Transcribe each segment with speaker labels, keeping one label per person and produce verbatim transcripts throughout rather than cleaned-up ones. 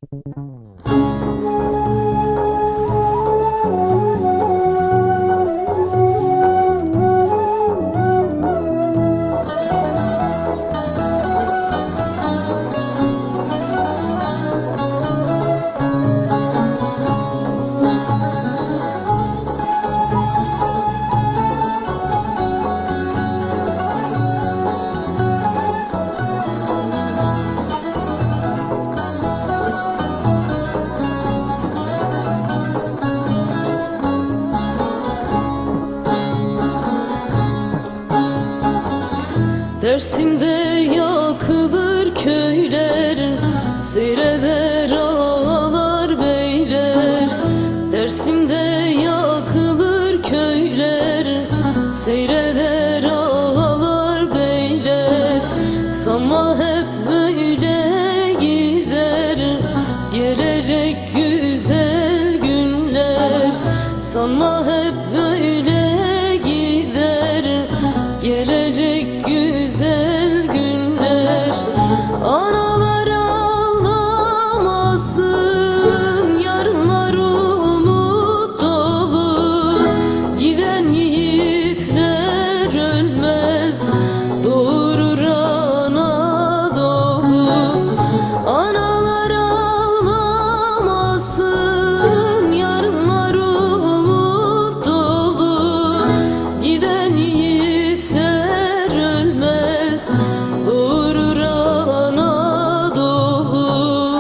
Speaker 1: Dersim'de yakılır köyler, seyreder ağalar beyler. Dersim'de yakılır köyler, seyreder ağalar beyler. Sanma hep böyle gider, gelecek güzel günler. Sanma hep böyle gider, gelecek güzel günler. Analar ağlamasın, yarınlar umut dolu. Giden yiğitler ölmez, doğurur Anadolu. Analar ağlamasın, yarınlar umut dolu. Giden yiğitler ölmez, doğurur Anadolu.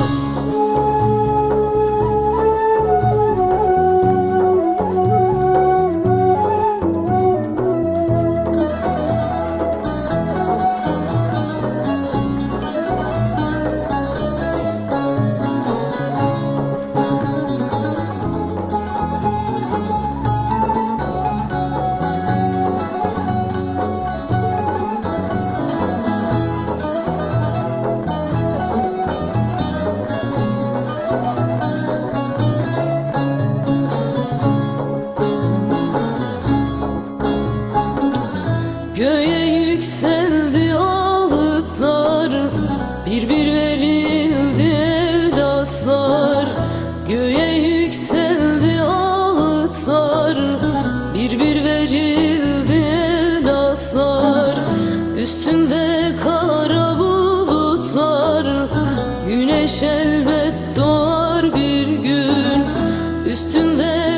Speaker 1: Göğe yükseldi ağıtlar, bir bir verildi evlatlar. Göğe yükseldi ağıtlar, bir bir verildi evlatlar. Üstünde kara bulutlar, güneş elbet doğar bir gün. Üstünde